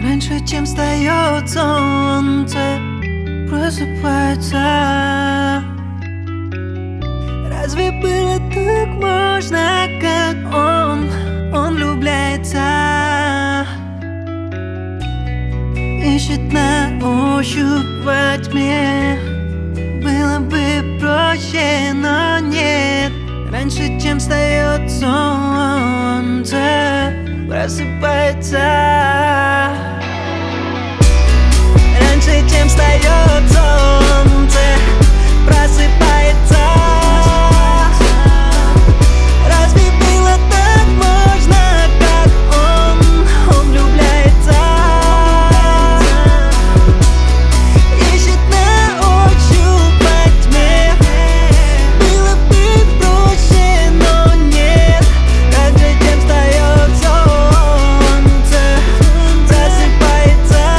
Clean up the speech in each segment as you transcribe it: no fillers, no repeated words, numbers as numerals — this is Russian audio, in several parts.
Раньше, чем встает солнце, просыпается. Разве было так можно, как он влюбляется? Ищет на ощупь во тьме. Было бы проще, но нет. Раньше, чем встает солнце, просыпается. Раньше, чем встает солнце, просыпается. Разве было так можно, как он влюбляется? Ищет на ощупь во тьме. Было бы проще, но нет. Раньше, чем встает солнце, просыпается.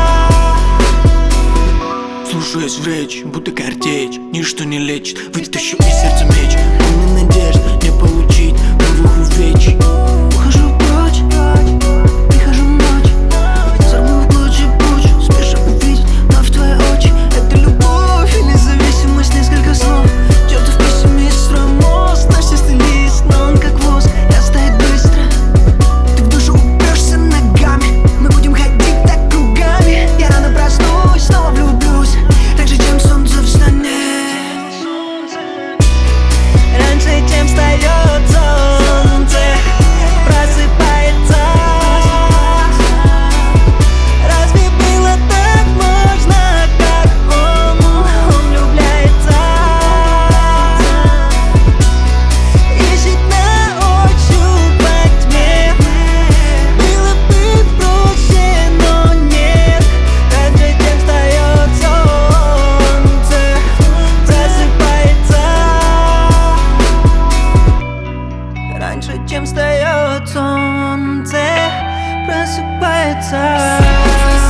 Слушаюсь в речь, будто картечь. Ничто не лечит, вытащу из сердца меч. Полный надежд не получить новых увечий. Ухожу прочь, прихожу ночь. Забыл в клочья путь, спешу увидеть вновь твои очи. Это любовь или зависимость, несколько слов. Чертов пессимист, строим мост, наш чистый лист, но он как воск, растает быстро. Ты в душу упрешься ногами, мы будем ходить так кругами. Я рано проснусь, снова влюблюсь, раньше, чем солнце встанет. Раньше, чем встает солнце, просыпается. Разве было так можно, как он влюбляется? Ищет на ощупь во тьме. Было бы проще, но нет. Раньше, чем встает солнце, просыпается. Раньше, чем встает солнце, просыпается.